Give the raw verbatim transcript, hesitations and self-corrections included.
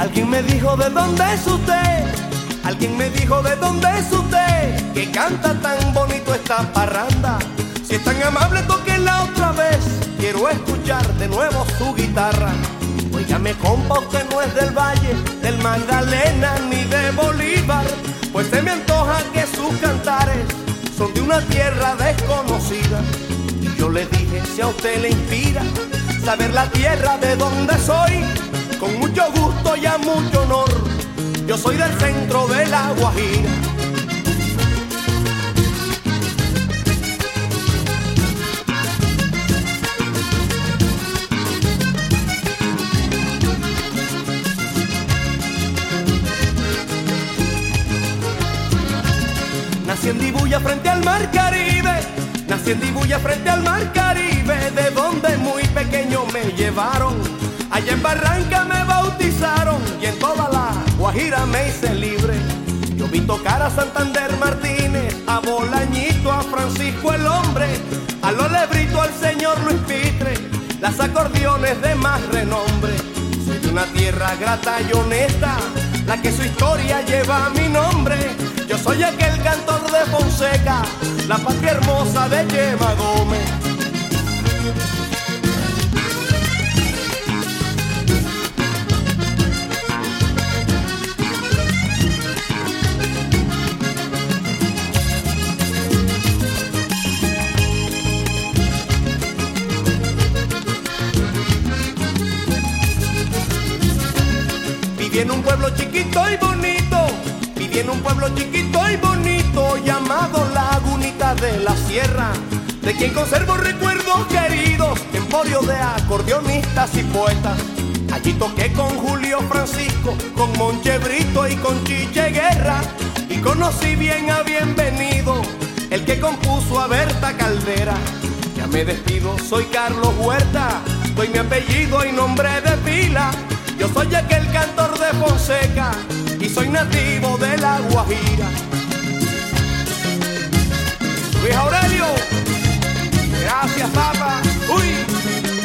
Alguien me dijo de dónde es usted, alguien me dijo de dónde es usted, que canta tan bonito esta parranda. Si es tan amable, tóquenla otra vez, quiero escuchar de nuevo su guitarra. Óigame, compa, usted no es del Valle, del Magdalena ni de Bolívar, pues se me antoja que sus cantares son de una tierra desconocida. Y yo le dije, si a usted le inspira saber la tierra de donde soy, con mucho gusto y a mucho honor, yo soy del centro de la Guajira. Nací en Dibuya frente al mar Caribe, nací en Dibuya frente al mar Caribe, de donde muy pequeño me llevaron. Allá en Barranca me bautizaron y en toda la Guajira me hice libre. Yo vi tocar a Santander Martínez, a Bolañito, a Francisco el Hombre, a los Lebrito, al señor Luis Pitre, las acordeones de más renombre. Soy de una tierra grata y honesta, la que su historia lleva mi nombre. Yo soy aquel cantor de Fonseca, la patria hermosa de Yema Gómez. Viví en un pueblo chiquito y bonito, viví en un pueblo chiquito y bonito, llamado Lagunita de la Sierra, de quien conservo recuerdos queridos, emporio de acordeonistas y poetas. Allí toqué con Julio Francisco, con Monche Brito y con Chiche Guerra, y conocí bien a Bienvenido, el que compuso a Berta Caldera. Ya me despido, soy Carlos Huerta, doy mi apellido y nombre de pila. Yo soy aquel cantor de Fonseca y soy nativo de la Guajira. Luis Aurelio, gracias, papá. Uy.